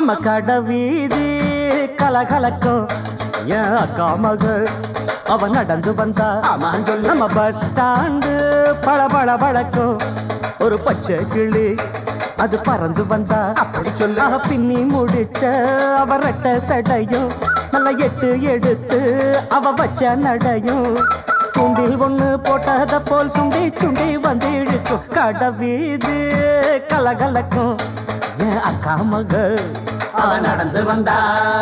நம்ம கடை வீதி கலகலக்கும் என் அக்கா மக அவ நடந்து வந்தா நம்ம பஸ் ஸ்டாண்டு பளபள பழக்கும் ஒரு பச்சை கிளி அது பறந்து வந்தா அப்படி சொல்ல பின்னி முடிச்ச அவ ரெட்ட சடையும் நல்ல எட்டு எடுத்து அவ வச்ச நடையும் தூண்டில் ஒண்ணு போட்டத போல் சுண்டி சுண்டி வந்து இழுக்கும் கடை வீதி கலகலக்கும் என் அக்கா மக அவ நடந்து வந்தா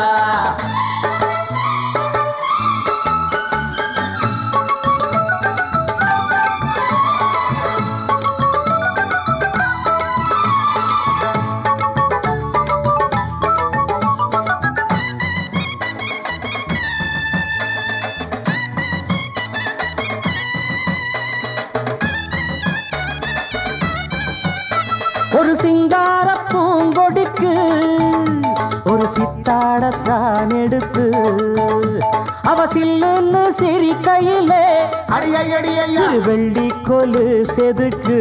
ஒரு சிங்கார பூங்கொடிக்கு ஒரு சித்தாடத்தான் எடுத்து அவ சில்லுன்னு சிரிக்கையிலே சிறு வெள்ளி கொலு செதுக்கு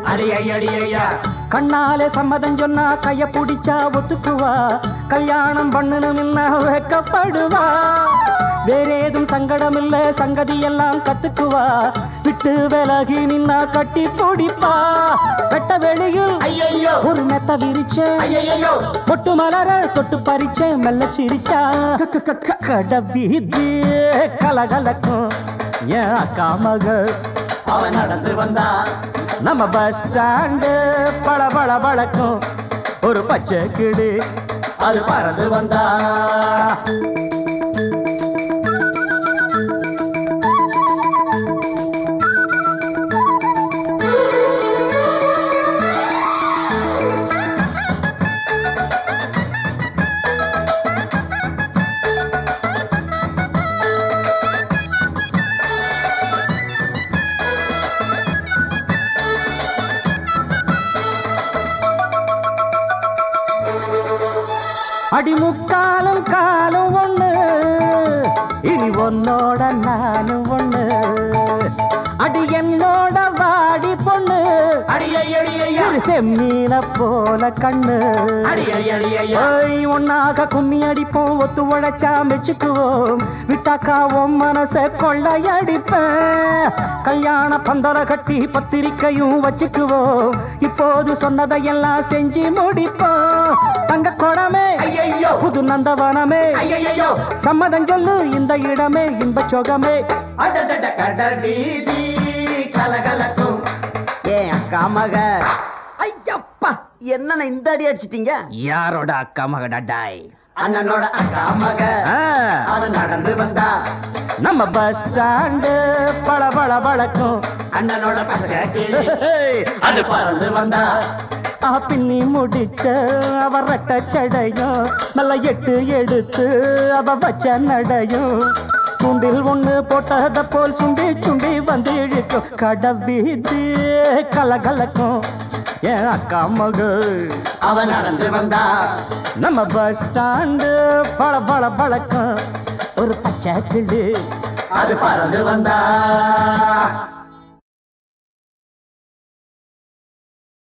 கண்ணாலே சம்மதம் சொன்னா கைய பிடிச்சா ஒத்துக்குவா கல்யாணம் பண்ணணும்னா வைக்கப்படுவா வேறேதும் சங்கடம் இல்ல சங்கதி எல்லாம் கத்துக்குவா விட்டு விலகி நின்னா கட்டி பிடிப்பா வெட்ட வெளியில் ஒரு மெத்த விரிச்சேன் பொட்டு மலர தொட்டு பறிச்சேன் மெல்ல சிரிச்சா கடை வீதி கலகலக்கும் என் அக்கா மக அவ நடந்து வந்தா நம்ம பஸ் ஸ்டாண்டு பளபள பழக்கும் ஒரு பச்சை கிளி அது பறந்து வந்தா அடிமுக்காலும் காலும் ஒண்ணு இனி உன்னோட நானும் ஒண்ணு அடி என்னோட வாடி பொண்ணு செம்மீன போல கண்ணு ஒன்னாக கும்மி அடிப்போம் ஒத்து உழைச்சா மெச்சுக்குவோம் விட்டாக்கா உன் மனச கொள்ளையடிப்பேன் கல்யாண பந்தர கட்டி பத்திரிக்கையும் வச்சுக்குவோம் இப்போது சொன்னதையெல்லாம் செஞ்சு முடிப்போம் தங்க குடமே புது நந்தவனமே சம்மதம் சொல்லு இந்த இடமே இன்ப சொகமே கலகலக்கும் ஏன் அக்கா மக ஐயப்பா என்ன இந்த அடி அடிச்சிட்டீங்க யாரோட அக்கா மகடா டாய் அண்ணனோட அக்கா மக அது நடந்து வந்தா நம்ம பஸ் ஸ்டாண்டு பளபள பழக்கும் அண்ணனோட பச்சை கிளி அது பறந்து வந்தா பின்னி முடிச்ச அவ ரெட்ட சடையும் நல்ல எட்டு எடுத்து அவ வச்ச நடையும் துண்டில் ஒண்ணு போட்டத போல் சுண்டி சுண்டி வந்து இழுக்கும் கடை வீதி கலகலக்கும் என் அக்கா மக அவ நடந்து வந்தா நம்ம பஸ் ஸ்டாண்டு பளபள பழக்கும் ஒரு பச்சை கிளி அது பறந்து வந்தா